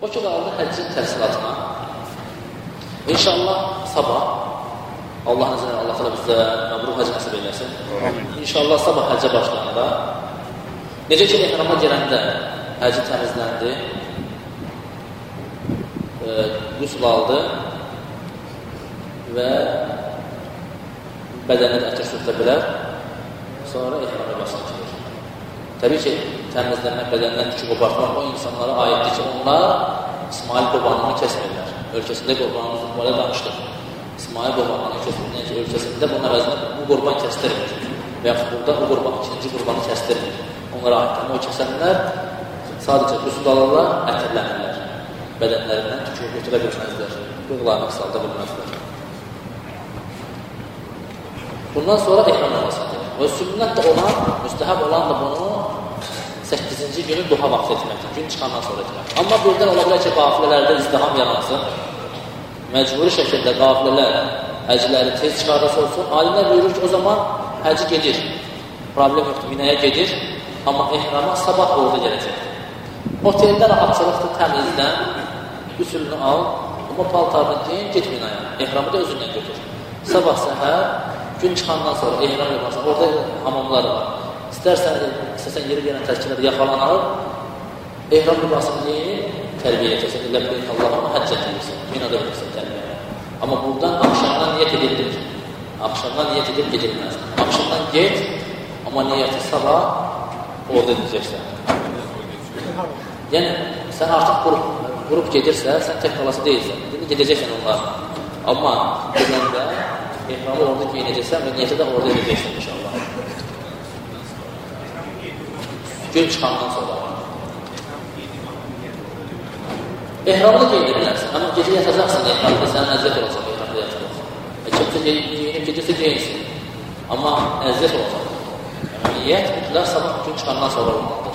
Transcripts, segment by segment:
O ki, qaldı həccin təhsilatına. İnşallah sabah, Allahın izniyle Allah da bizə məbrur həcc nəsib eləsin. İnşallah sabah həccə başlananda, necə ki, ehrama gələndə həcci təmizləndi, qüsl aldı və bədənini ətər sürtə bilər, sonra ehrama başlanır. Təbii ki, təmizlənmək, bədəndən tükü qopartmaq o insanlara aiddir ki, onlar İsmail qurbanını kəsmirlər. Ölkəsində qurbanımızı böyle danışdır. İsmail qurbanını kəsmirlər ki, ölkəsində bunun əvəzində bu qurban kəstirmir. Və yaxud burada bu qurban, ikinci qurbanı kəstirmir. Onlara aiddir. Ama o kəsənlər sadəcə qüsl alırlar, ətirlənirlər. Bədənlərindən tükü götürə bilməzlər. Bığlarını qısalda bilməzlər. Bundan sonra ehram namazıdır. Və sünnət də olan, müstəhəb olan da bunu 8-ci günü duha vaxt etməkdir. Gün çıxandan sonra etməkdir. Amma birdən ola bilər ki, qafilələrdə izdiham yaransın. Məcburi şəkildə qafilələr həcləri tez çıxarırsa olsun. Alimlər buyurur ki, o zaman həci gedir. Problem yoxdur, minəyə gedir. Amma ehrama sabah orada gələcəkdir. Oteldə rahatçılıqdır, təmizdən, üsülünü al. Amma paltarını deyin, get minəyə. Ehramı da özündən götür. Sabah səhər, gün çıxandan sonra ehram yaparsan, orada hamamlar var. İstərsən yeri gələn təşkilədə yaxalanar, ehram libasını deyil, tərbiyə etəsən, ləbbeyk Allah'ına həccət edirsən, minada bilirsən tərbiyə. Amma buradan axşamdan niyyət edilir. Axşamdan niyyət edib gedilməz. Axşamdan get, amma niyyəti sabah orada edəcəksən. Yəni, sən artıq qrup gedirsə, sən tək qalası deyilsən, gedəcəksən onlarla. Amma gedəndə ehramı orada geyinəcəksən və niyyəti də orada edəcəksən inşallah. Gün çıxandan sonra. Ehramı da geyinə bilərsən. Amma gecə yatacaqsan ehramda, sənin əziyyət olacaq ehramda yatacaqsan. Kimsə geyinib gecəsi geyinsin. Amma əziyyət olacaq. Niyyət mütləq sabah gün çıxandan sonra olmalıdır.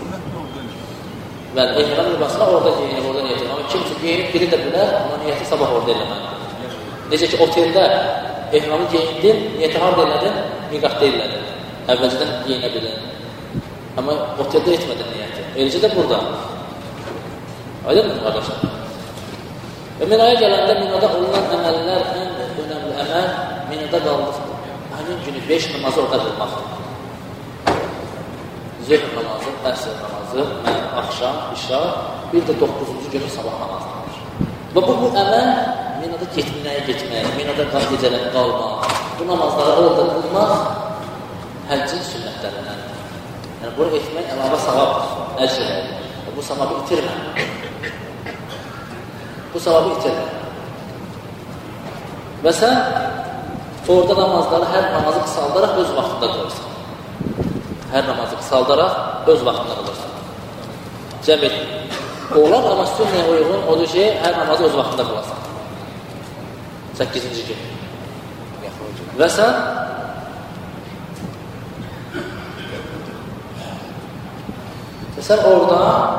Və ehram libasına orada geyinib, orada niyyət edir. Amma kimsə geyinib biri də bilər, amma niyyəti sabah orada eləməlidir. Necə ki, oteldə ehramı geyindin, niyyəti harada elədin, miqatda elədin. Əvvəlcədən geyinə bilin. Amma oteldə etmədin niyyəti. Eləcə də burada. Aydınmı qardaşlar? Və minaya gələndə minada olunan əməllər ən önəmli əməl minada qaldıqdır. Həmin günü 5 namazı orada qılmaqdır. Zöhr namazı, əsr namazı, axşam, işa, bir də 9-cu günü sabah namazıdır. Və bu əməl minada minaya getmək, minada gecələrini qalmaq, bu namazları orada qılmaq həccin sünnətlərindəndir. Yəni, bunu etmək əlavə savab əcrədir. Bu savabı itirmə. Bu savabı itirmə. Və sən orada namazları, hər namazı qısaldaraq öz vaxtında qılırsan. Hər namazı qısaldaraq öz vaxtında qılırsan. Cəm et. Olar, amma sünnəyə uyğun odur ki, hər namazı öz vaxtında qılarsan. 8-ci gün. Və sən orada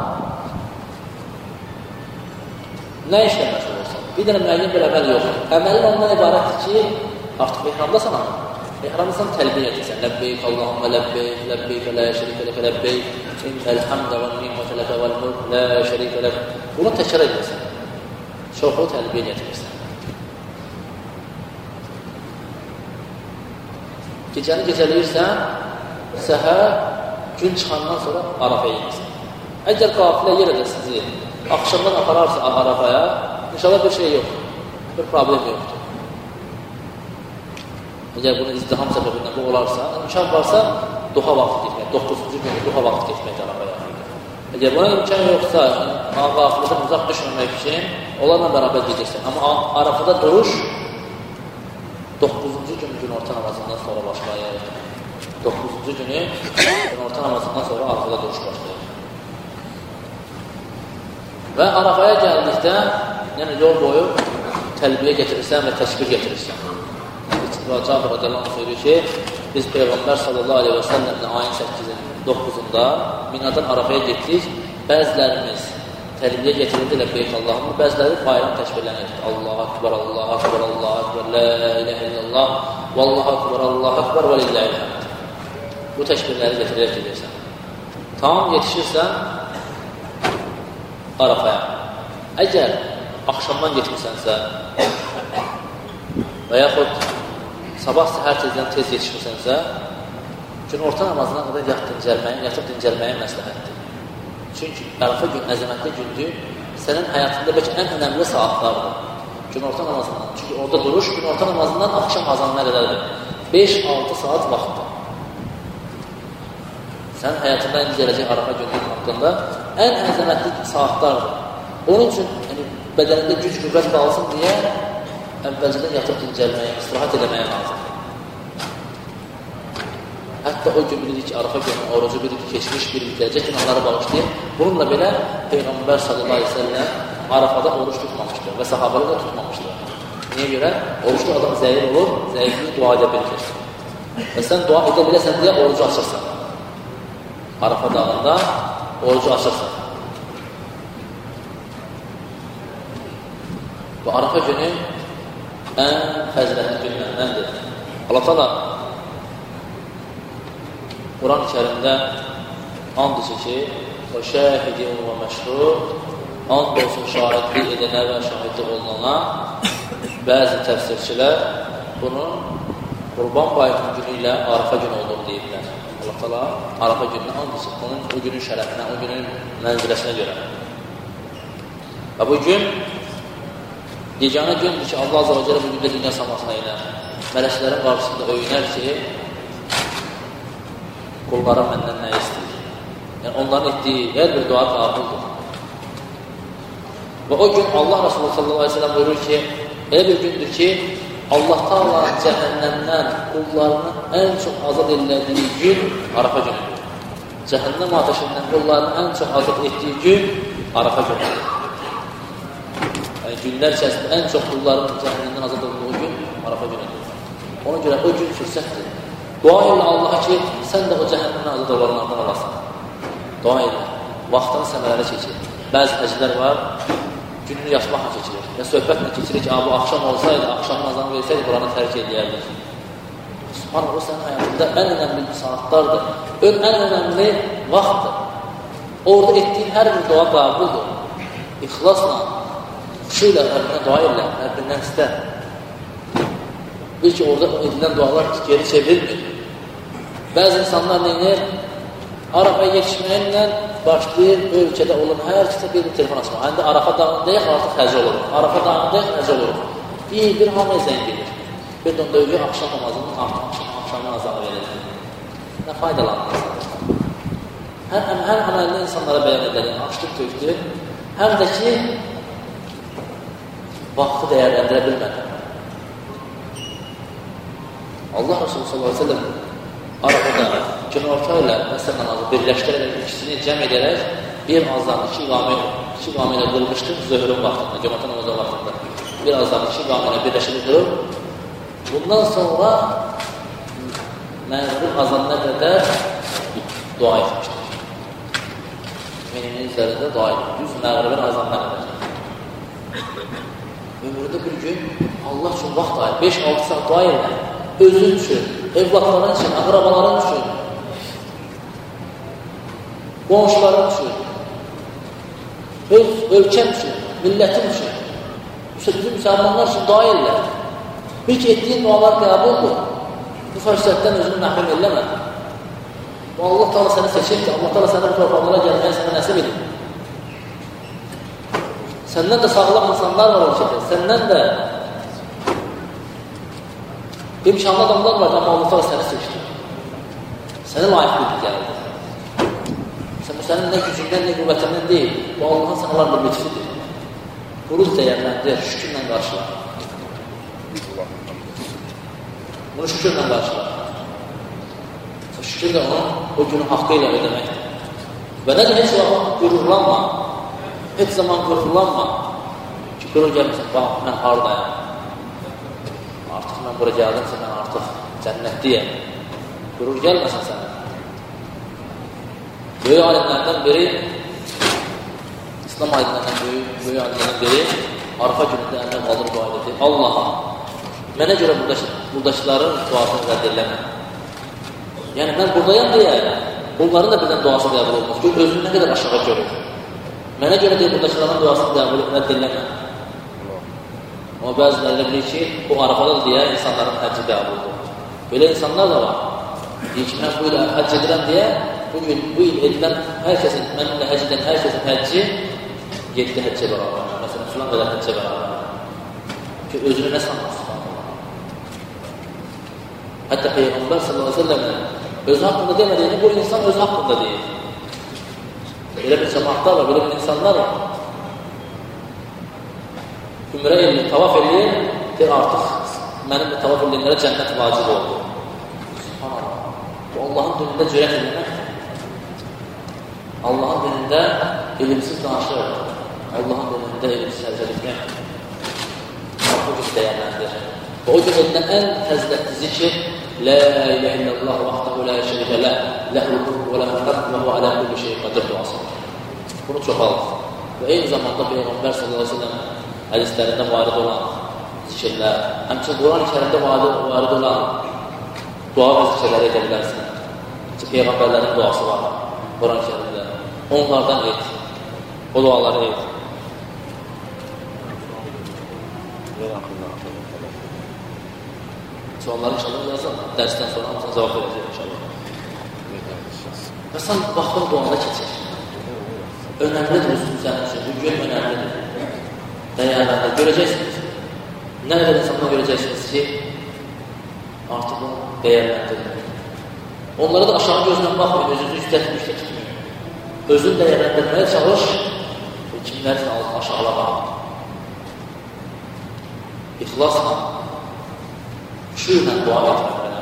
nə işlə məşğul olsan? Bir dənə müəyyən bir əməl yoxdur. Əməlin ondan ibarətdir ki, artıq ehramdasan ama. Ehramdasan təlbiyə edirsən. Ləbbeyk, Allahümmə ləbbeyk, ləbbeyk, lə şərikə ləkə ləbbeyk, innəl-həmdə və ni'mətə ləkə vəl-mulk, lə şərikə ləkə. Bunu təkrar edirsən. Çoxlu təlbiyə getirirsən. Gecəni gecələyirsən, səhər, gün çıxandan sonra Arafaya inirsən. Əgər qafilə yer edə sizi axşamdan apararsa Arafaya, inşallah bir şey yoxdur, bir problem yoxdur. Əgər bunu izdiham səbəbindən bu olarsa, imkan varsa, duha vaxtı getmək, 9-cu günü duha vaxtı getmək Arafaya. Əgər buna imkan yoxsa, qafilədən uzaq düşməmək üçün, onlarla bərabər gedirsən. Amma Arafada duruş 9-cu günü günorta namazından sonra başlayır. 9-cu günü günorta namazından sonra Arafada duruş başlayır. Və Arafaya gəldikdə, yəni yol boyu təlbiyə getirirsən və təşbir getirirsən. Cabir radiyallahu anh söylüyor ki, biz Peyğəmbər sallallahu aleyhi və səlləmlə ayın 8-9-da Minadan Arafaya getdik. Bəzilərimiz təlbiyə getirirdi ləbbeyk Allah'ın, bəziləri bayram təşbirlərini edir. Allahu akbar, Allahu akbar, Allahu akbar, la ilahe illallah, vallahu akbar, Allahu akbar və lillahi'l-həmd. Bu təşbirləri getirərək gedirsən. Tam yetişirsən Arafaya. Əgər axşamdan getmisənsə və yaxud sabah səhər tez yetişmisənsə, günorta namazına qədər yatıb dincəlməyin məsləhətdir. Çünki Ərəfə gün əzəmətli gündür, sənin həyatında bəlkə ən önəmli saatlardır. Günorta namazından. Çünki orada duruş günorta namazından axşam azanına qədərdir. 5-6 saat vaxtdır. Sənin həyatında indi gələcək Ərəfə gününün haqqında ən əzəmətli saatlardır. Onun üçün bədənində güc qüvvət qalsın deyə əvvəlcədən yatıb dincəlməyə, istirahat eləməyə lazımdır. Hətta o gün bilirik ki, Ərəfə gününün orucu bilirik ki, keçmiş bilirik, gələcək günahları bağışlayır. Bununla belə Peyğəmbər sallallahu aleyhi ve sellem Ərəfədə oruç tutmamışdır və sahabələr də tutmamışdır. Niyə görə? Oruçlu adam zəif olur, zəiflik dua edə bilir. Və sən dua edə biləsən deyə orucu açırsan. Ərəfə dağında orucu açırsan. Bu Ərəfə günü ən fəzilətli günlərdəndir. Allah Teala Quran-ı Kərimdə and içir ki, o şəhidin və məşhur, and olsun şahidlik edənə və şahidlik olunana, bəzi təfsirçilər bunun Qurban Bayramı günü ilə Ərəfə günü olduğunu deyiblər. Allah Teala Ərəfə gününə and içir, onun o günün şərəfinə, o günün mənziləsinə görə. Və bu gün yeganə gündür ki, Allah Azə və Cəllə bu gündə dünya samasına iner. Mələklərin qarşısında öyünər ki, qullarım məndən nə istəyir? Yəni, onların etdiyi hər bir dua qəbuldur. Və o gün Allah Resulü sallallahu aleyhi ve sellem buyurur ki, elə bir gündür ki, Allah Teala cəhənnəmdən qullarını ən çox azad elədiyi gün Ərəfə günüdür. Cəhənnəm ateşindən qullarını ən çox azad etdiyi gün Ərəfə günüdür. Yəni, günlər içərisində ən çox qulların cəhənnəmdən azad olduğu gün Ərəfə günüdür. Ona görə o gün fürsətdir. Dua ilə Allaha ki, sən də o cəhənnəmdən azad olanlardan olasın. Dua ilə. Vaxtını səmərəli keçir. Bəzi həclər var, gününü yatmaqla keçirir. Və söhbətlə keçirir ki, bu axşam olsaydı, axşamın azanı versəydi, buranı tərk edəyərdik. Subhanallah, o sənin həyatında ən önəmli saatlardır. Ən önəmli vaxtdır. Orada etdiyin hər bir dua qəbuldur. İxlasla, xuşu ilə Rəbbinə dua ilə, Rəbbindən istər. Bil ki, orada edilən dualar geri çevrilmir. Bəzi insanlar neyinir? Ərəfəyə yetişməklə başlayır, ölkədə olan hər kəsə bir telefon açmaq. Həndə Ərəfə dağındayıq, artıq xərci oluruq. Ərəfə dağındayıq, xərci oluruq. Bir hamıya zəng gedir. Bir də onda ögü axşam namazının axşamdan azamı verilir. Nə faydalanır? Həm əməlli insanlara bəyan edəlir, açdıq, tökdür. Həm də ki, vaxtı dəyərləndirə bilmədir. Allah Resulü sallallahu aleyhi ve sellem Ərəfədə günorta ilə məsəl namazı birləşdirərək, ikisini cəm edərək bir azdan iki iqamə ilə qılmışdır zöhrün vaxtında, günorta namazı vaxtında. Bir azdan iki iqamə ilə birləşdirib durur. Bundan sonra məğrib azanına qədər dua etmişdir. Menimin üzərində dua etmişdir. Düz məğribin azanına qədər. Ömründə bir gün Allah üçün vaxt ayır. 5-6 saat dua edirlər. Özün üçün, evlatların üçün, əqrabaların üçün, qonşuların üçün, öz ölkəm üçün, millətin üçün, bizim müsəlmanlar üçün dua edirlər. Bir ki, etdiyin dualar qəbuldur. Bu fürsətdən özünü məhrum eləmə. Allah Teala səni seçir ki, Allah Teala səni bu torpaqlara gəlməyə sənə nəsib edir. Səndən də sağlam insanlar var ölkədə, səndən də imkanlı adamlar var, amma Allah Teala səni seçdi. Səni layiq bildi gəldi. Bu sənin nə gücündən, nə qüvvətindən deyil. Bu Allahın sənələr bir lütfidir. Qurul dəyərləndir, şükürlə qarşılar. Bunu şükürlə qarşılar. Şükür də onun o günü haqqı ilə ödəməkdir. Və nə də heç zaman qürurlanma. Heç zaman qürurlanma. Ki, qürur gəlməsin, bax, mən haradayam. Artıq mən bura gəldimsə, mən artıq cənnətdiyəm. Qürur gəlməsin sənə. Böyük alimlərdən biri, İslam alimlərdən böyük alimlərdən biri, Ərəfə günündə əmrə qalır dua edir. Allah'a, mənə görə buradakıların duasını rədd eləmə. Yəni, mən buradayam deyə, onların da birdən duası qəbul olmaz. Gör, özünü nə qədər aşağı görür. Mənə görə deyil, buradakıların duasını qəbul rədd eləmə. Amma bəzilərlə bilir ki, bu Arafadadır deyə insanların həcci qəbuldur. Belə insanlar da var. Deyir ki, mən bu il həcc edirəm deyə, bu il edilən hər kəsin, mənimlə həcc edən hər kəsin həcci 7 həccə bərabər. Məsələn, filan qədər həccə bərabər. Ki, özünü nə sanmaz? Hətta Peyğəmbər sallallahu aleyhi ve sellem'in özü haqqında demədiyini bu insan özü haqqında deyir. Belə bir cəmaatlar var, belə bir insanlar var. Ümrə eləyir, tavaf eləyir, deyir artıq mənim bu tavaf eləyənlərə cənnət vacib oldu. Subhanallah. Bu Allahın dinində cürət edilməkdir. Allahın dinində ilimsiz danışır. Allahın dinində ilimsiz hərcət etməkdir. Bu gün dəyərləndir. Və o gün edilən ən həzrətli zikir La ilahe illallah vahdahu la şerike leh lehul mulku ve lehul hamd ve huve ala kulli şeyin qadir duası. Bunu çoxalır. Və eyni zamanda Peyğəmbər sallallahu əleyhi və səlləm hədislərində varid olan zikirlər, həmçinin Quran-ı Kərimdə varid olan dua və zikirləri edə bilərsən. Peyğəmbərlərin duası var Quran-ı Kərimdə. Onlardan et. O duaları et. Onları inşallah yazalım. Dərsdən sonra hamısına cavab verəcək inşallah. Və sən baxın duanda keçir. Önəmlidir özünüz sənin üçün. Bu gün önəmlidir. Dəyərlərdə görəcəksiniz. Nə qədər insandan görəcəksiniz ki, artıq bunu dəyərləndirir. Onlara da aşağı gözlə baxmayın, özünüzü üstə tutmayın. Özünü dəyərləndirməyə çalış, kimlərsin aşağılama. İxlasla, şüylə dua etmək belə.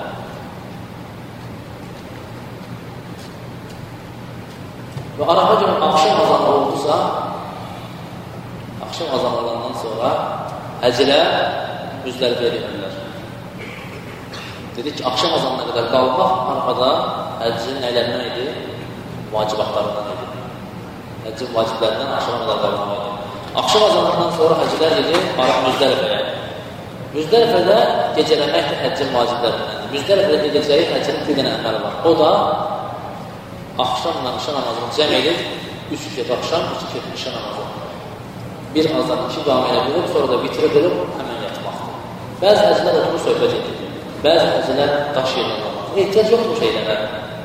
Və Arafa günü axşam azanı oldusa, axşam azanı olandan sonra həclə Müzdəlifəyə edilirlər. Dedik ki, axşam azanına qədər qalmaq Arafada həccin nələrindən idi? Vacibatlarından idi. Həccin vaciblərindən axşama qədər qalmaq idi. Axşam azanından sonra həclər dedi Müzdəlifəyə. Müzdəlifədə gecələmək həccin vaciblərindəndir. Müzdəlifədə edəcəyi həccinin bir dənə əməli var. O da axşamla işə namazını cəm edib, 3 kət axşam, 2 kət işə namazı. Bir azdan 2 qaməyə bilib, sonra da bitirib edib, həmən yatmaqdır. Bəzi həccilər oturur söhbət edir. Bəzi həccilər daş yerlə olmaz. Ehtiyac yoxdur bu şeylərə.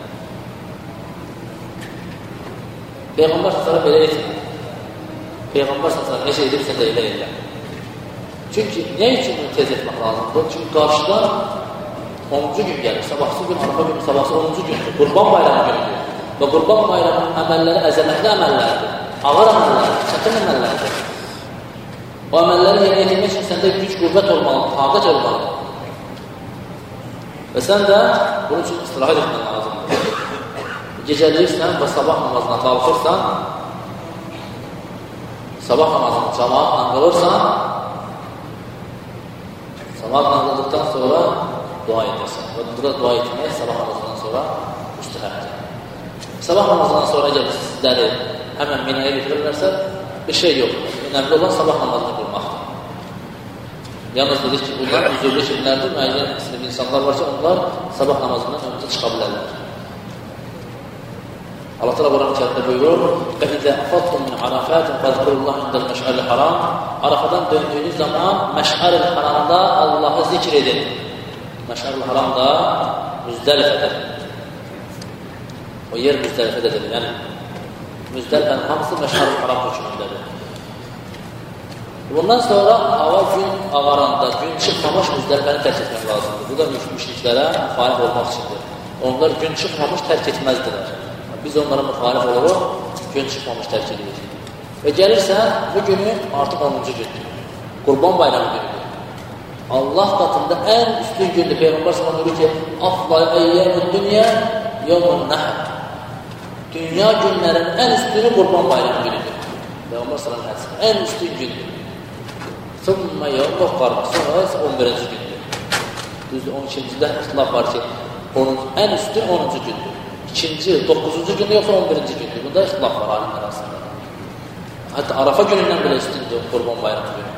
Peyğəmbər s.ə.v belə etmir. Peyğəmbər s.ə.v necə edibsə də elə elə. Çünki nə üçün bunu tez etmək lazımdır? Çünki qarşıda 10-cu gün gəlir, sabahsı gün, Arafa günü, sabahsı 10-cu gündür, Qurban bayramı günüdür. Və Qurban bayramının əməlləri əzəmətli əməllərdir, ağır əməllərdir, çətin əməllərdir. O əməlləri yerinə yetirmək üçün səndə güc, qüvvət olmalıdır, taqət olmalıdır. Və sən də bunun üçün istirahət etmək lazımdır. Gecəliyirsən və sabah namazına qalxırsan, sabah namazını cəmaatla qılırsan, cəmaatla qıldıqdan sonra dua edirsən. Və burada dua etmək sabah namazından sonra müstəhəbdir. Sabah namazından sonra gəlir sizləri həmən minəyə getirirlərsə, bir şey yoxdur. Önəmli olan sabah namazını qılmaqdır. Yalnız dedik ki, bunlar üzürlü kimlərdir, müəyyən islim insanlar varsa, onlar sabah namazından öncə çıxa bilərlər. Allah Teala Quran-ı Kərimdə buyurur: "Və izə afattum min Arafatin fəzkurullah indəl məş'əril haram." Arafadan döndüyünüz zaman Məş'əril haramda Allahı zikr edin. Məş'əril haram da Müzdəlifədir. O yer Müzdəlifədədir. Yəni Müzdəlifənin hamısı Məş'əril haram hökmündədir. Bundan sonra hava gün ağaranda, gün çıxmamış Müzdəlifəni tərk etmək lazımdır. Bu da müşriklərə müxalif olmaq üçündür. Onlar gün çıxmamış tərk etməzdilər. Biz onlara müxalif oluruq, gün çıxmamış tərk edirik. Və gəlirsə, bu günü artıq 10-cu gündür. Qurban bayramı günüdür. Allah qatında ən üstün gündür. Peyğəmbər s.ə.v buyurur ki, "Afdal əyyəmü dünya yevmun nəhr." Dünya günlərinin ən üstünü Qurban bayramı günüdür. Peyğəmbər s.ə.v hədisi. Ən üstün gündür. Sonra yevmun qarmaq. Sonra 11-ci gündür. Düzdür, 12-cidə ixtilaf var ki, ən üstün 10-cu gündür. 2-ci, 9-cu gündür, yoxsa 11-ci gündür. Bunda ixtilaf var alimlər arasında. Hətta Arafa günündən belə üstündür Qurban bayramı günü.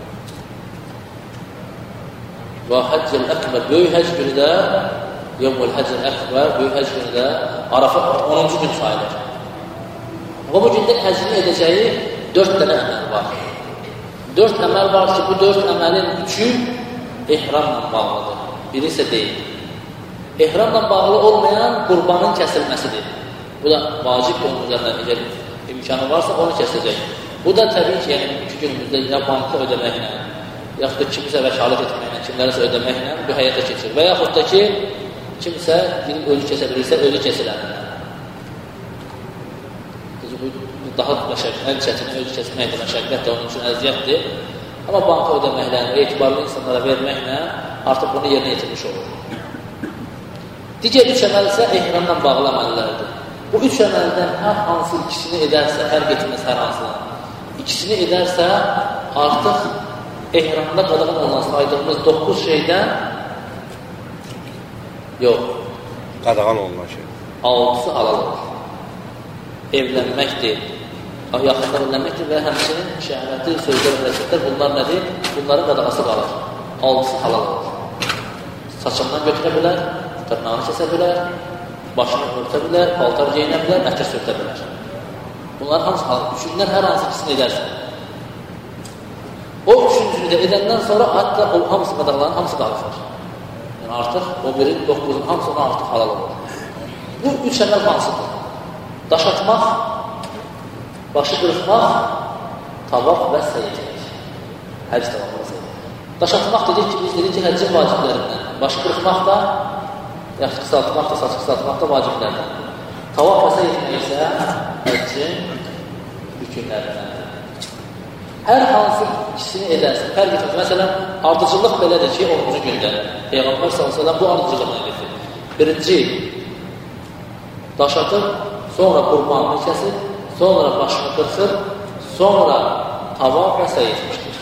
Və Həccəl Əkbər, böyük həcc günü də, Yevmül Həccəl Əkbər, böyük həcc günü də Arafa 10-cu gün sayılır. Və bu gündən həcini edəcəyi 4 dənə əməl var. 4 əməl var ki, bu 4 əməlin 3-ü ehramla bağlıdır. Biri isə deyil. Ehramla bağlı olmayan qurbanın kəsilməsidir. Bu da vacib onun üzərindən, əgər imkanı varsa onu kəsəcək. Bu da təbii ki, yəni iki günümüzdə ya banka ödəməklə, yaxud da kimsə vəkalət etməklə, kimlərəsə ödəməklə bu həyata keçir. Və yaxud da ki, kimsə ölü kəsə bilirsə, ölü kəsiləndə. Bu daha ən çətin ölü kəsməkdir, məşəqqətdir, onun üçün əziyyətdir. Amma banka ödəməklə, etibarlı insanlara verməklə artıq bunu yerinə yetirmiş olur. Digər 3 əməl isə ehramla bağlı əməllərdir. Bu 3 əməldən hər hansı ikisini edərsə, fərq etməz hər hansıdan. İkisini edərsə, artıq ehramda qadağan olan saydığımız 9 şeydən yox. Qadağan olunan şey. 6-sı halal olur. Evlənməkdir, yaxında evlənməkdir və həmçinin şəhərəti, sözlər, rəsətlər bunlar nədir? Bunların qadağası qalır. 6-sı halal olur. Saçından götürə bilər, tırnağını kəsə bilər, başını örtə bilər, paltar geyinə bilər, ətər sürtə bilər. Bunların hamısı halal. Üçündən hər hansı ikisini edərsən. O üçüncünü də edəndən sonra hatta o hamısı qadağaların hamısı qalır. Yəni artıq o birin 9-un hamısı ona artıq halal olur. Bu 3 əməl hansıdır? Daş atmaq, başı qırxmaq, tavaf və səy etmək. Həcc tamamını səy etmək. Daş atmaq dedik ki, biz dedik ki, həccin vaciblərindən. Başı qırxmaq da, yaxşı qısaltmaq da, saç qısaltmaq da vaciblərdən. Tavaf və səy etmək isə həccin rükünlərindən. Hər hansı ikisini edərsin, fərq etmək. Məsələn, ardıcıllıq belədir ki, 10-cu gündə Peyğəmbər s.ə.v bu ardıcıllığını edir. Birinci, daş atır, sonra qurbanını kəsir, sonra başını qırxır, sonra tavaf və səy etmişdir.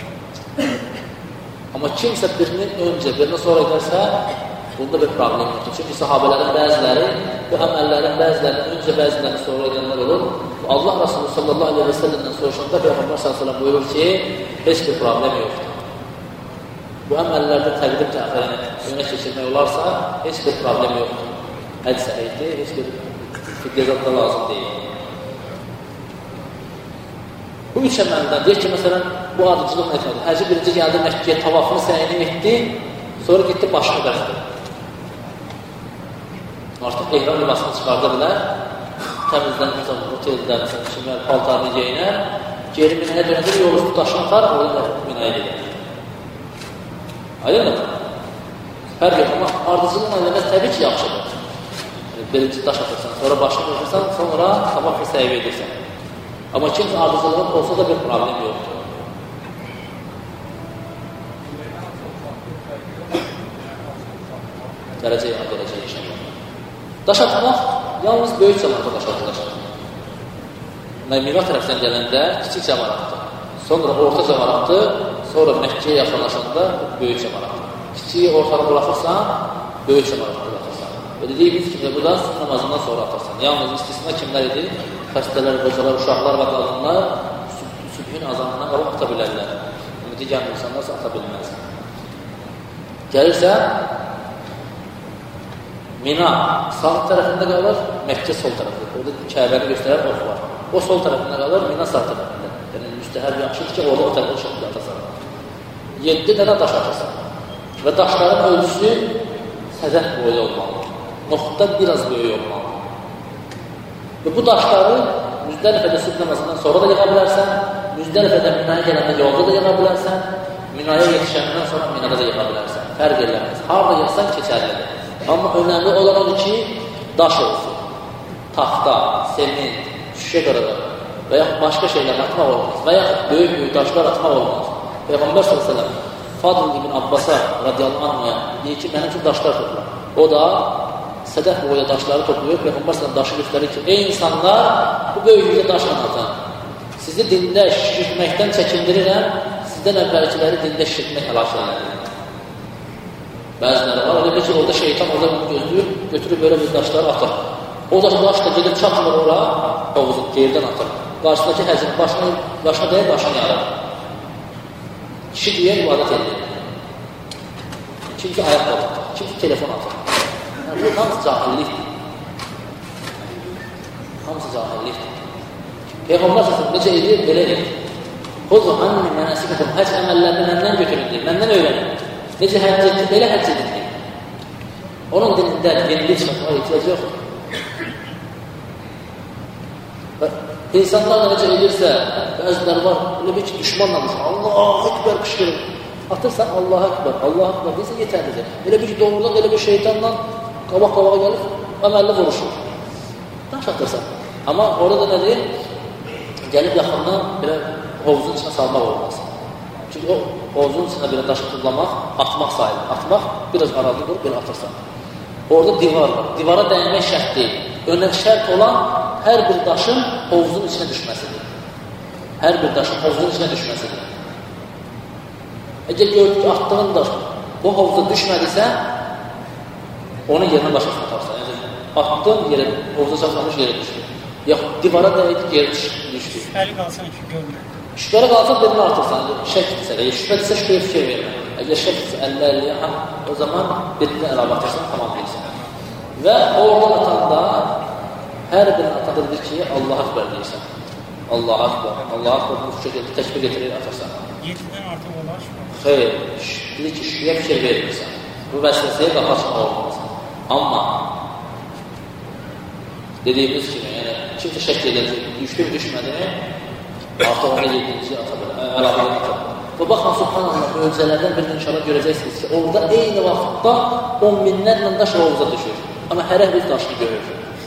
Amma kimsə birinin öncə, birinin sonra edərsə, bunda bir problem yoxdur. Çünki sahabələrin bəziləri, bu əməllərin bəzilərinin öncə, bəzilərinin sonra edənlər olur. Allah Rasulü sallallahu aleyhi və səlləmdən soruşanda Peyğəmbər s.ə.v buyurur ki, heç bir problem yoxdur. Bu əməllərdə təqdim təxirəni önə keçirmək olarsa, heç bir problem yoxdur. Həcc səhiyyidir, heç bir fiqəzat da lazım deyil. Bu 3 əməldən deyək ki, məsələn, bu ardıcılıq etmədi. Həcci birinci gəldi Məkkəyə, tavafını səyini etdi, sonra getdi başını qərxdi. Artıq ehram libasını çıxarda bilər, təmizdən, oteldə, kimlər, paltarını geyinər, geri minəyə dönədir, yol üstü daşını atar, orada minəyə gedir. Aydın mı? Fərq yox, amma ardıcılıq eləməz təbii ki, yaxşıdır. Birinci daş atırsan, sonra başını qırxırsan, sonra tavaf və səhiyyə edirsən. Amma kimsə ardıcılığın olsa da bir problem yoxdur. Gələcək inşallah. Daş atmaq yalnız böyük cəmaata daş atılır. Mira tərəfdən gələndə kiçik cəmaatdır. Sonra orta cəmaatdır, sonra Məkkəyə yaxınlaşanda böyük cəmaatdır. Kiçiyi ortalığı buraxırsan, böyük cəmaatdır buraxırsan. Və dediyimiz kimi, bu da sübh namazından sonra atarsan. Yalnız istisna kimlər edir? Xəstələr, qocalar, uşaqlar və qadınlar sübhün azanından qalıb ata bilərlər. Digər insanlar ata bilməz. Gəlirsə, Mina sağ tərəfində qalır, Məkkə sol tərəfində. Orada Kəbəni göstərər, ox var. O sol tərəfində qalır, Mina sağ tərəfində. Yəni, müstəhəb yaxşıdır ki, orada o tərəfində şəkildə atasan. 7 dənə daş atasan. Və daşların ölçüsü sədəf boyu olmalı. Noxuddan biraz böyük olmalı. Və bu daşları Müzdəlifədə sübh namazından sonra da yığa bilərsən, Müzdəlifədə Minaya gələndə yolda da yığa bilərsən, Minaya yetişəndən sonra Minada da yığa bilərsən. Fərq eləməz. Harada yıqsan keçərlidir. Amma önəmli olan odur ki, daş olsun. Taxta, sement, şüşə qırığı və yaxud başqa şeylər atmaq olmaz. Və yaxud böyük daşlar atmaq olmaz. Peyğəmbər s.ə.v Fadl ibn Abbasa radiyallahu anhaya deyir ki, mənim üçün daşlar toplar. O da sədəf boyda daşları toplayır. Peyğəmbər s.ə.v daşı göstərir ki, ey insanlar, bu böyüklükdə daşla atan. Sizi dində şişirtməkdən çəkindirirəm, sizdən əvvəlkiləri dində şişirtmək həlak elədir. Bəziləri var, elə ki, orada şeytan orada bunu gözləyir, götürüb böyle bir daşları atır. O daş da gedib çatmır ora, oğuzun gerdən atır. Qarşısındakı həcin başına deyir, başını yarar. Kişi deyə ibadət edir. Kimki ayaq atır, kimki telefon atır. Yəni, bu hamısı cahillikdir. Hamısı cahillikdir. Peyğəmbər səsəm necə edir? Belə edir. Xuzu anni mənəsikətim, həc əməllərini məndən götürüldür, məndən öyrənin. Necə həcc etdir? Belə həcc edildir. Onun dilində yenilik çıxartmağa ehtiyac yoxdur. İnsanlar da necə edirsə, bəziləri var, elə bir ki, düşmanla düşür. Allah-u Ekber qışqırır. Atırsan Allah-u Ekber, Allah-u Ekber deyirsə yetərlidir. Elə bir ki, doğrudan elə bir şeytanla qabaq-qabağa gəlib, əməlli vuruşur. Daş atırsan. Amma orada da nədir? Gəlib yaxından belə hovuzun içine salmaq olmaz. Çünki o hovuzun içine belə daşı tullamaq, atmaq sayılır. Atmaq biraz arada durub belə atırsan. Orada divar var. Divara dəymək şərt deyil. Önə şərt olan hər bir daşın hovuzun içine düşməsidir. Hər bir daşın hovuzun içine düşməsidir. Əgər gördük ki, attığın daş bu hovuza düşmədisə, onun yerinə başa tutarsan. Yəni, attığın yeri, hovuza çatmamış yeri düşür. Yaxud divara dəydik, yeri düşdü. Şübhəli qalsan ki, görmür. Şübhəli qalsan, birini artırsan. Şək etsə, şübhədirsə şübhəyə fikir vermə. Əgər şək etsə 50-50, o zaman birini əlavə atırsan, tamam deyirsən. Və oradan atanda, hər birini atadırdır ki, Allah-u Ekber deyirsən. Allah-u Ekber, Allah-u Ekber, bu şəkildə təkbir getirir, atarsan. 7-dən artıq olar şübhə. Xeyr, bilir ki, şübhəyə fikir vermirsən. Bu vəsvəsəyə qapı açmaq olmaz. Amma dediyimiz kimi, yəni, kimsə şək edəcək, düşdü, düşmədi, artıq ona 7-ci ata bilər, əlavə ata bilər. Və baxın, subhanallah, möcüzələrdən birini inşallah görəcəksiniz ki, orada eyni vaxtda 10 minlərlə daş hovuza düşür. Amma hərə öz daşını görür.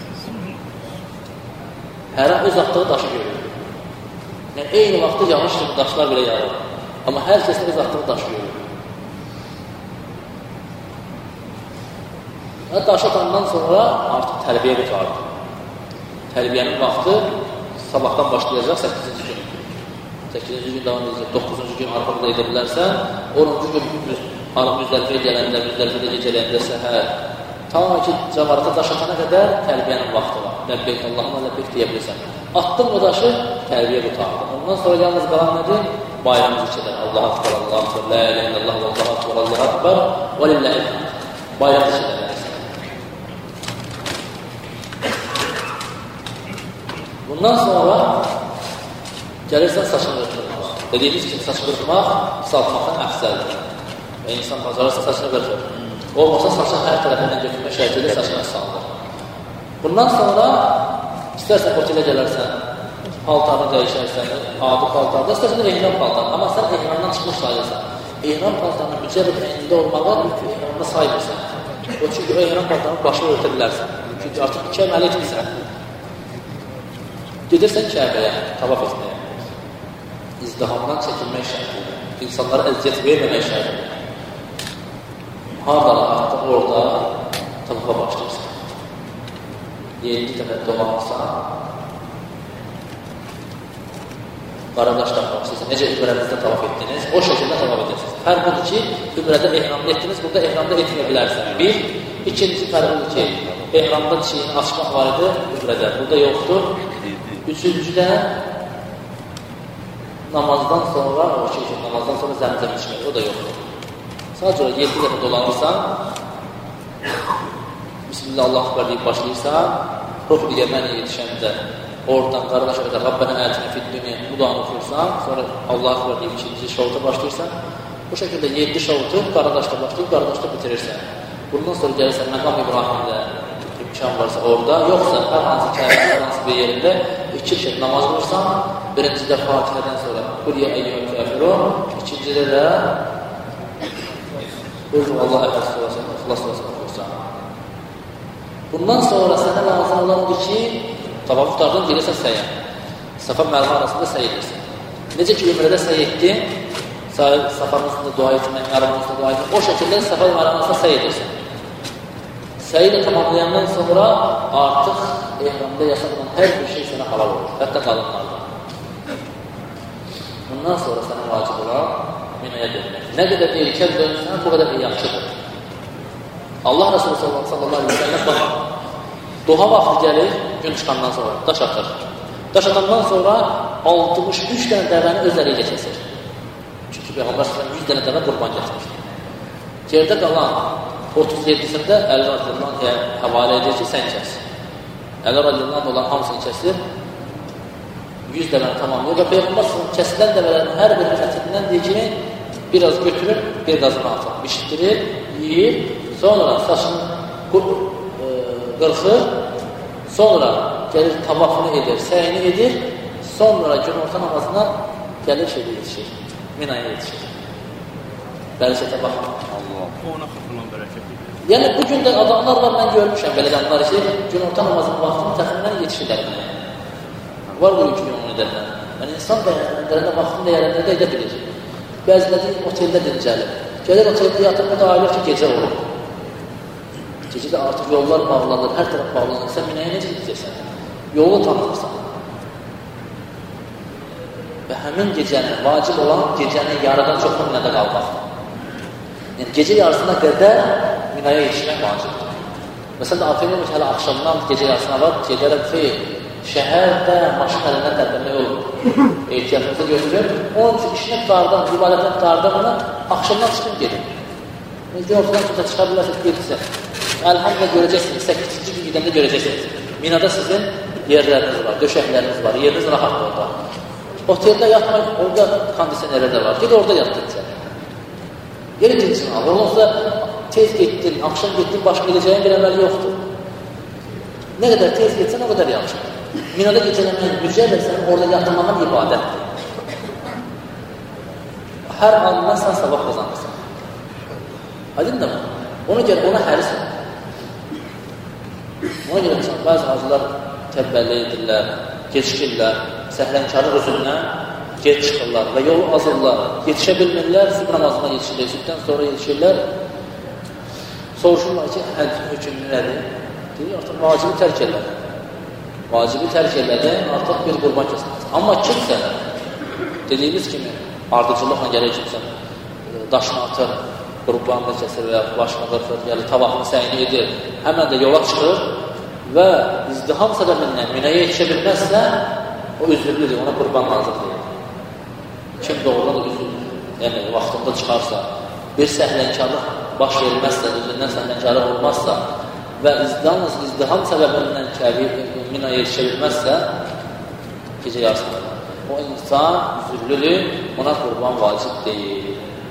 Hərə öz atdığı daşı görür. Yəni, eyni vaxtda yağış kimi daşlar belə yağır. Amma hər kəsin öz atdığı daşı görür. Və daş atandan sonra artıq tərbiyə qutardır. Tərbiyənin vaxtı sabahdan başlayacaq 8-ci gün. 8-ci gün davam edəcək, 9-cu gün arxada edə bilərsən, 10-cu gün Müzdəlifəyə gələndə, Müzdəlifədə gecələyəndə səhər, ta ki, cəvarata daş atana qədər tərbiyənin vaxtı var. Ləbbeyk, Allahına ləbbeyk deyə bilirsən. Attın o daşı, tərbiyə qutardı. Ondan sonra yalnız qalan nədir? Bayram zikirlər. Allah-u Ekber, Allah-u Ekber, la ilə illallah, Allah-u Ekber, Allah-u Ekber, və lilləhi. Bayram zikirlər. Bundan sonra gəlirsən saçını qırpmaq. Dediyimiz kimi saç qırpmaq qısaltmaqdan əfsəldir. Və insan bacarırsa saçını qırpır. Olmasa saçın hər tərəfindən götürmə şərtilə saçını saldır. Bundan sonra istərsən otelə gələrsən, paltarını dəyişərsən, adi paltarda, istərsən də ehram paltarını. Amma sən ehramdan çıxmış sayırsan. Ehram paltarının mücərrəb rəngində olmağa ehramda saymırsan. O çünki o ehram paltarını başına örtə bilərsən. Çünki artıq iki əməli etmirsən. Gedirsən Kəbəyə, tavaf etməyə. İzdihamdan çəkilmək şərtilə. İnsanlara əziyyət verməmək şərtilə. Harada artıq orada tavafa başlayırsan. 7 dəfə dolanırsan. Qaradaş tapmaq istəyirsən. Necə ümrənizdə tavaf etdiniz? O şəkildə tavaf edirsiniz. Fərq budur ki, ümrədə ehramda etdiniz, burada ehramda etməyə bilərsən. Bir. İkinci fərq budur ki, ehramda çiyini açmaq var idi, ümrədə. Burada yoxdur. Üçüncüdə namazdan sonra, namazdan sonra zəmzəm içmək, o da yoxdur. Sadəcə 7 dəfə dolanırsan, Bismillah, Allah-u Ekber deyib başlayırsan, Ruh-ul Yəməni yetişəndə oradan qaradaşa qədər Rabbənə əyətinə fid-dünya bu duanı oxuyursan, sonra Allah-u Ekber deyib ikinci şovta başlayırsan, bu şəkildə 7 şovtu qaradaşda başlayıb, qaradaşda bitirirsən. Bundan sonra gəlirsən Məqam İbrahimdə imkan varsa orada, yoxsa hər hansı kəbənin hər hansı bir yerində 2 şəkil namaz qılırsan, birincidə Fatihədən sonra Qul-yə əyyuhəl kəfirun, ikincidə də Allah əhəd surasını, İxlas surasını oxuyursan. Bundan sonra sənə lazım olandır ki, tavaf tutardan gelirsən səyə. Safa mərhə arasında səy edirsən. Necə ki, ömrədə səy etdin, Safanın üstündə dua etmək, mərhənin üstündə dua etmək, o şəkildə Safa mərhə arasında səy edirsən. Səyi də tamamlayandan sonra artıq ehramda yasaklanan hər bir şey sənə halal olur, hətta qadınlardan. Bundan sonra sənə vacib olan minəyə dönmək. Nə qədər erkən dönsən, bu qədər yaxşıdır. Allah Resulü sallallahu aleyhi ve sellem baxın, duha vaxtı gəlir, gün çıxandan sonra, daş atır. Daş atandan sonra 63 dənə dəvəni özləri ilə kəsir. Çünki Peyğəmbər 100 dənə dəvə qurban gətirmişdir. Gerdə qalan 37-sində Əli radiyallahu həvalə edir ki, sən kəs. Əli radiyallahu olan hamısını kəsir, 100 dəvəni tamamlayır və Peyğəmbər kəsilən dəvələrin hər birinin ətindən deyir ki, biraz götürür, bir qazını atır, bişdirir, yiyir, sonra saçını qırxır, sonra gəlir tabaqını edir, səyini edir, sonra günorta namazına gəlir şeydə yetişir, Minaya yetişir. Bərəkətə baxın. Ona xatırlan bərəkət. Yəni, bu gün də adamlar var, mən görmüşəm belə adamlar ki, günorta namazının vaxtını təxminən yetişirlər Minaya. Var bu ülkü onu edərlər. Yəni, insan dəyərlərində vaxtını dəyərlərində edə bilir. Bəziləri oteldə dincəlir. Gəlir oteldə yatır, bu da ayılır ki, gecə olur. Gecədə artıq yollar bağlanır, hər tərəf bağlanır. Sən Minaya necə gidəcəksən? Yolu tanıdırsan. Və həmin gecənin, vacib olan gecənin yarıdan çoxlu Minada qalmaqdır. Yəni, gecə yarısına qədər Minaya yetişmək vacibdir. Məsələn, afiyyə hələ axşamdan gecə yarısına var, gedərək xeyr, şəhərdə maşın əlindən tərpənmək olur. Ehtiyatınızı götürür. Onun üçün işini tutardan, ibadətini tutardan ona axşamdan çıxın gedin. Ortadan kimsə çıxa bilərsiniz, gedirsə. Əlhamdülillah görəcəksiniz, 8-ci gün gidəndə görəcəksiniz. Minada sizin yerləriniz var, döşəkləriniz var, yeriniz rahatdır orada. Oteldə yatmayın, orada kondisionerlər var. Ged orada yatdıracaq. Yeri dinsin al. Onunsa tez getdin, axşam getdin, başqa edəcəyin bir əməli yoxdur. Nə qədər tez getsən, o qədər yaxşı. Minada gecələmək gücə versən, orada yatırmağın ibadətdir. Hər anından sən sabah qazanırsan. Aydın da mı? Ona görə ona həris ol. Ona görə məsələn, bəzi hacılar təbbəlli edirlər, gecikirlər, səhlənkarı özündən gec çıxırlar və yolu azırlar, yetişə bilmirlər, sübh namazına yetişirlər, sübhdən sonra yetişirlər. Soruşurlar ki, həcc hökmü nədir? Deyir, artıq vacibi tərk elədi. Vacibi tərk elədi, artıq bir qurban kəsilməz. Amma kimsə, dediyimiz kimi, ardıcılıqla gəlir kimsə, daşını atır, qurbanını kəsir və ya başını qırxır, yəni tavaqını səyini edir, həmən də yola çıxır və izdiham səbəbindən Minaya yetişə bilməzsə, o üzürlüdür, ona qurban lazım deyir. Kim doğrudan da üzürlüdür, yəni vaxtında çıxarsa, bir səhlənkarlıq baş verilməzsə, özündən səhlənkarlıq olmazsa və yalnız izdiham səbəbindən Minaya yetişə bilməzsə, gecə yarısında. O insan üzürlüdür, ona qurban vacib deyil.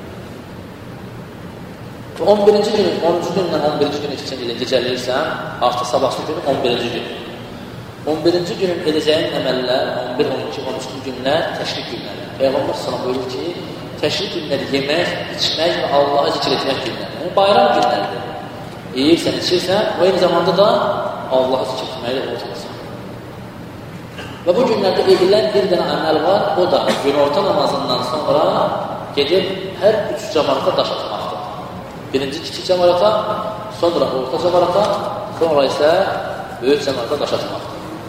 11-ci gün, 10-cu gündən 11-ci gün gecələyirsən, artıq sabahsı gün 11-ci gün. 11-ci günün edəcəyin əməllər, 11, 12, 13-cü günlər təşrik günləri. Peyğəmbər s.ə.v buyurur ki, təşrik günləri yemək, içmək və Allah'a zikr etmək günləri. Yəni, bayram günləridir. Yeyirsən, içirsən və eyni zamanda da Allah'a zikr etməyi unutmasın. Və bu günlərdə edilən bir dənə əməl var, o da günorta namazından sonra gedib hər 3 cəmarata daş atmaqdır. Birinci kiçik cəmarata, sonra orta cəmarata, sonra isə böyük cəmarata daş atmaqdır.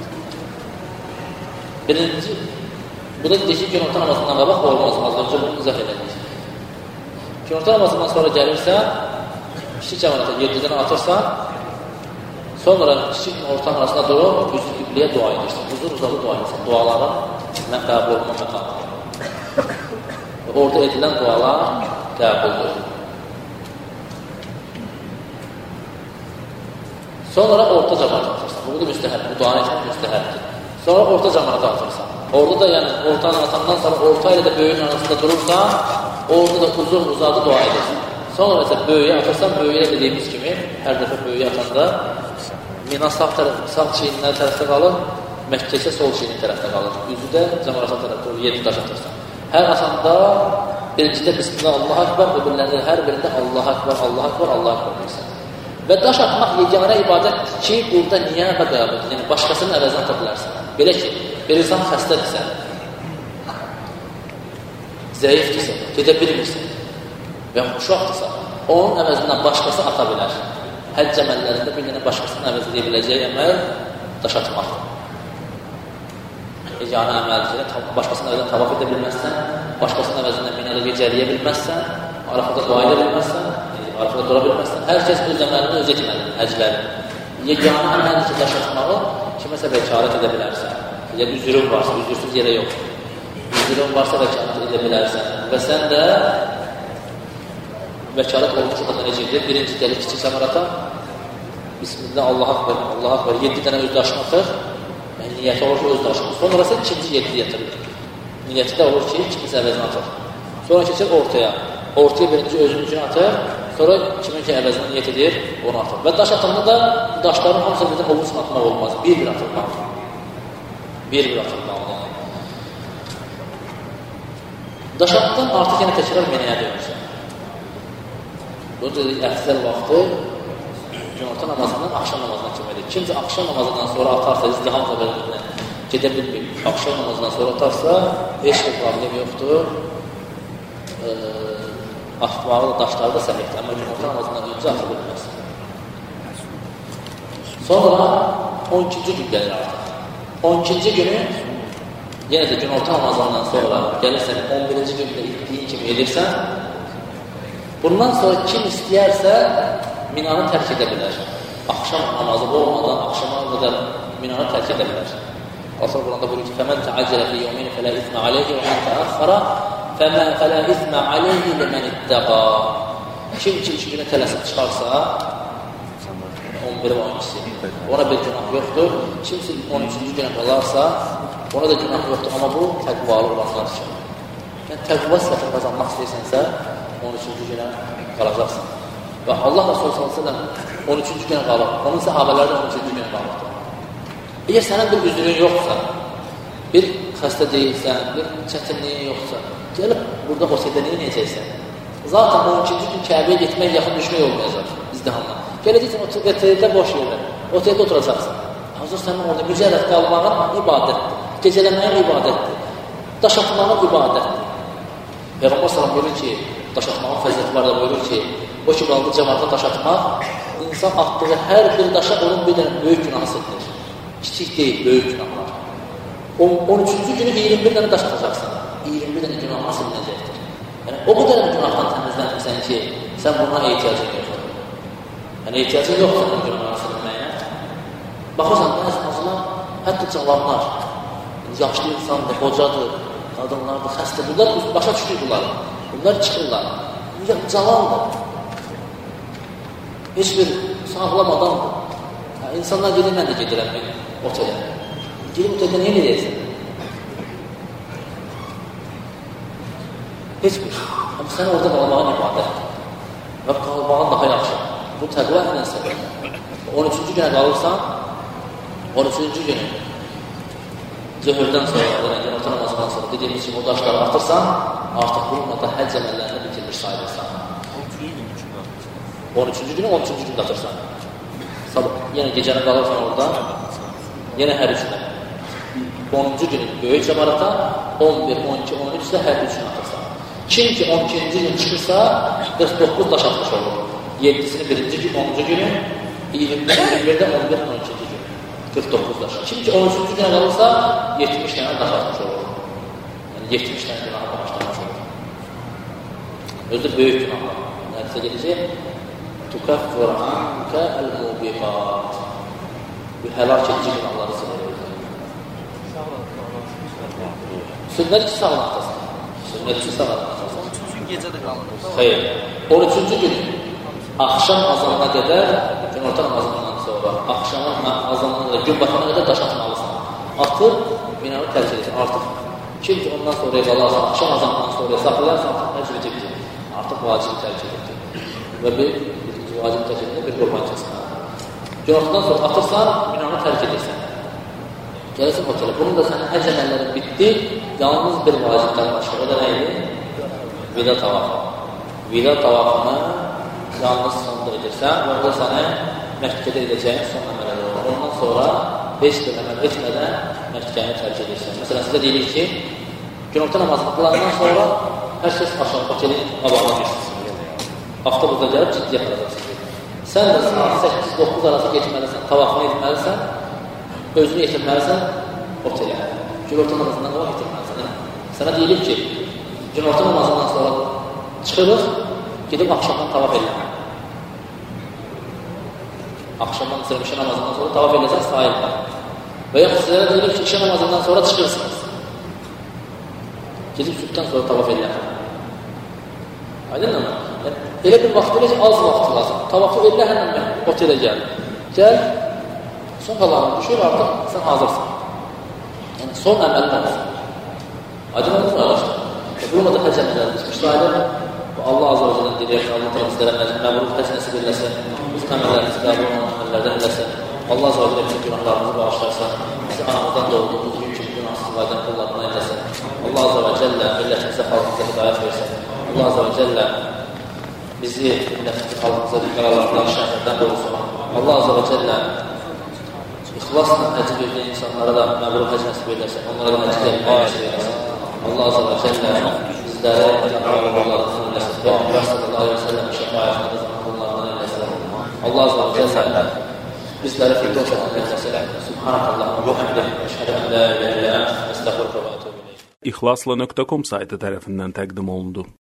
Birinci, bu da deyək ki, günorta namazından qabaq olmaz, az önce bunu izah edəcək. Günorta namazından sonra gəlirsə, kiçik cəmarata 7-dən atırsan, sonra kiçik ortanın arasında durub, üzü qibləyə dua edirsən, uzun-uzalı dua edirsən, duaların qəbul olma məqamı. Orada edilən dualar qəbuldur. Sonra orta cəmarata atırsan, bu da müstəhəbdir, bu duanı etmək müstəhəbdir. Sonra orta cəmarata atırsan. Orada da yəni ortanı atandan sonra orta ilə də böyüyün arasında durursan, orada da uzun-uzadı dua edirsən. Sonra isə böyüyə atırsan, böyüyə dediyimiz kimi, hər dəfə böyüyə atanda Mina sağ çiyinlər tərəfdə qalır, Məkkə isə sol çiyinin tərəfdə qalır. Üzü də cəmarata tərəfdə olur, 7 daş atırsan. Hər atanda birincidə Bismillah, Allah Akbar, öbürlərində hər birində Allah Akbar, Allah Akbar, Allah Akbar deyirsən. Və daş atmaq yeganə ibadətdir ki, burada niyə və qəbuldur? Yəni, başqasının əvəzini ata bilərsən. Belə ki, bir insan xəstədirsə, zəifdirsə, gedə bilmirsə və uşaqdırsa, onun əvəzindən başqası ata bilər. Həcc əməllərində bir dənə başqasının əvəzi deyə biləcəyi əməl daş atmaqdır. Yeganə əməldir ki, başqasının əvəzindən tavaf edə bilməzsən, başqasının əvəzindən minədə gecəliyə bilməzsən, Arafada dua edə bilməzsən, Arafada dura bilməzsən, hər kəs öz əməlini öz etməlidir, həcləri. Yeganə əməldir ki, daş atmağı kiməsə vəkalət edə bilərsən. Yəni, üzrün varsa, üzürsüz yerə yox. Üzrün varsa vəkalət edə bilərsən. Və sən də vəkalət olmuş da necə edir? Birinci gəlir kiçik cəmarata, Bismillah, Allah Akbar, Allah Akbar, 7 dənə öz daşını atır. Yəni, niyyəti olur ki, öz daşını. Sonrası ikinci yedi yatırılır. Niyyəti də olur ki, ikincisi əvəzini atır. Sonra keçir ortaya. Ortaya birinci özünü atır. Sonra kimin ki əvəzini niyyət edir, onu atır. Və daş atımda da daşların hamısı birdən ovucunu atmaq olmaz. Bir atılmalı. Bir atılmalı. Daş atdan artıq yenə təkrar menəyə dönürsən. Bunu dedik, əfsəl vaxtı günorta namazından axşam namazına kimədir. Kimcə axşam namazından sonra atarsa, izdiham səbəbindən gedə bilmir. Axşam namazından sonra atarsa, heç bir problem yoxdur. Atmağı da, daşları da səhvəkdir. Amma günorta namazından öncə atı bilməz. Sonra 12-ci gün gəlir artıq. 12-ci günü yenə də günorta namazından sonra gəlirsən, 11-ci gündə etdiyin kimi edirsən, bundan sonra kim istəyərsə minanı tərk edə bilər. Axşam namazı olmadan axşama qədər minanı tərk edə bilər. Allah Quranda buyurur ki, فَمَنْ تَعَجَّلَ فِي يَوْمِينِ فَلَا إِثْمَ عَلَيْهِ وَمَنْ تَأَخَّرَ فَلَا إِثْمَ عَلَيْهِ لِمَنِ اتَّقَى. Kim ki 2 günə tələsib çıxarsa, 11 və 12-si, ona bir günah yoxdur. Kimsə 13-cü günə qalarsa, ona da günah yoxdur. Amma bu təqvalı olanlar üçün. Yəni, təqva sifətini qazanmaq istəyirsənsə, 13-cü günə qalacaqsın. Və Allah Resulü s.ə.v 13-cü günə qalır. Onun səhabələri də 13-cü günə qalıbdır. Əgər sənin bir üzrün yoxsa, bir xəstə deyilsən, bir çətinliyin yoxsa, gəlib burada oteldə neyə neyəcəksən? Zaten 12-ci gün Kəbəyə getmək, yaxın düşmək olmayacaq izdihamla. Gələcəksən oteldə boş yerdə, oteldə oturacaqsın. Hazır sənin orada mücərrəd qalmağın ibadətdir, gecələməyin ibadətdir, daş atmağın ibadətdir. Peyğəmbər s.ə.v buyurur ki, daş atmağın fəziləti var da buyurur ki, o ki qaldı cəmaatda daş atmaq, insan atdığı hər bir daşa onun bir dənə böyük günahı setilir. Kiçik deyil, böyük günahlar. 13-cü günü 21 dənə daş atacaqsın. 21 dənə günahına silinəcəkdir. Yəni, o qədər günahdan təmizləndirsən ki, sən buna ehtiyacın yoxdur. Yəni, ehtiyacın yoxdur sənin günahına silinməyə. Baxırsan, bəzi nazılar, hətta cavanlar, yaşlı insandır, qocadır, qadınlardır, xəstə. Bunlar başa düşürlər. Bunlar çıxırlar. Bunlar cavandır. Heç bir sağlam adamdır. İnsanlar gedir, mən də gedirəm otelə. Gelib oteldə nə edəcəksən? Heç bir. Amma sən orada qalmağın ibadətdir. Və qalmağın daha yaxşı. Bu təqva ilə səbəb. 13-cü günə qalırsan, 13-cü günü zöhrdən sonra, yəni orta namazından sonra dediyimiz kimi o daşları atırsan, artıq bununla da həcc əməllərini bitirmiş sayılırsan. 13-cü günü 13-cü gündə atırsan. Sabah, yenə gecəni qalırsan orada, yenə hər üçünə. 10-cu günü böyük cəmarata, 11, 12, 13 isə hər üçünə atırsan. Kim ki 12-ci gün çıxırsa, 49 daş atmış olur. 7-sini 1-ci gün, 10-cu günü, 21-də 11, 12-ci gün. 49 daş. Kim ki 13-cü günə qalırsa, 70 dənə daş atmış olur. Yəni 70 dənə günaha başlamış olur. Özü böyük günahlar. Nədisə gedəcək, تُكَفِّرْ عَنْكَ الْمُوبِقَاتِ. Bu həlak edici günahları sınır. Sünnət-i sağlamdasan. Sünnət-i sağlamdasan. 13-cü gün gecə də qalır. Xeyr. 13-cü gün axşam azanına qədər, günorta namazından sonra, axşamın azanına qədər, gün batana qədər daş atmalısan. Atıb, binanı tərk edirsən. Artıq kim ki ondan sonra qalarsan, axşam azanından sonra saxlayarsan, həcc edəcəkdir. Artıq vacibi tərk edirsən. Və bir vacib tərk edirsən, bir qurban kəsən. Günortadan sonra atırsan, binanı tərk edirsən. Gəlirsən otelə. Bunun da sənin həcc əməllərin bitdi, yalnız bir vacibdən başqa. O da nə idi? Vida tavafı. Vida tavafını yalnız sonunda edirsən və o sənə Məkkədə edəcəyin son əməlləri olur. Ondan sonra heç bir əməl etmədən Məkkəni tərk edirsən. Məsələn, sizə deyilir ki, günorta namazını qılandan sonra hər kəs aşağı otelin qabağına geçsin. Avtobusda gəlib ciddiyə qalacaqsın. Sən də saat 8-9 arası geçməlisən, tavafını etməlisən, özünü yetirməlisən otelə. Günorta namazından qabaq yetirməlisən. Sənə deyilir ki, günorta namazından sonra çıxırıq, gedib axşamdan tavaf eləmək. Axşamdan sonra işə namazından sonra tavaf eləsən sahildə. Və yaxud sizlərə deyilir ki, işə namazından sonra çıxırsınız. Gedib sübhdən sonra tavaf eləmək. Aydın mı? Elə bir vaxt elə ki, az vaxt lazım. Tavafı elə həmən otelə gəl. Gəl, son qalanını düşür, artıq sən hazırsın. Yəni, son əməlin olsun. Aydın olsun arkadaşlar. Burada da həcc əməlləri düşmüşdür aydın. Allah azə və cələn deyək, Allah da bizlərə məbrur həcc nəsib eləsin. Bizim əməllərimizi qəbul olan əməllərdən eləsin. Allah azə və cələn bizim günahlarımızı bağışlasın. Bizi anamızdan doğduğumuz gün kimi günahsız qaydan qullarına eləsin. Allah azə və cəllə millətimizə, xalqımıza hidayət versin. Allah azə və cəllə bizi millətimizə, xalqımıza qaralardan, şəhərdən doğrusun. Allah azə və cəllə İxlasla həcc verdiyi insanlara da məbrur həcc nəsib eləsin. Onlara da həcc eləmək nəsib eləsin. Allah azə və cəllə bizlərə Allah'ın eləsin. Peyğəmbər sallallahu aleyhi ve sellem şəfayətində zaman qullarından eləsin. Allah azə və cəllə bizlərə firdevs eləsin. Subhanallah və bihamdihi, əşhədu en la ilahe illə ente, estəğfiruke və etûbü ileyk. İxlasla.com saytı tərəfindən təqdim olundu.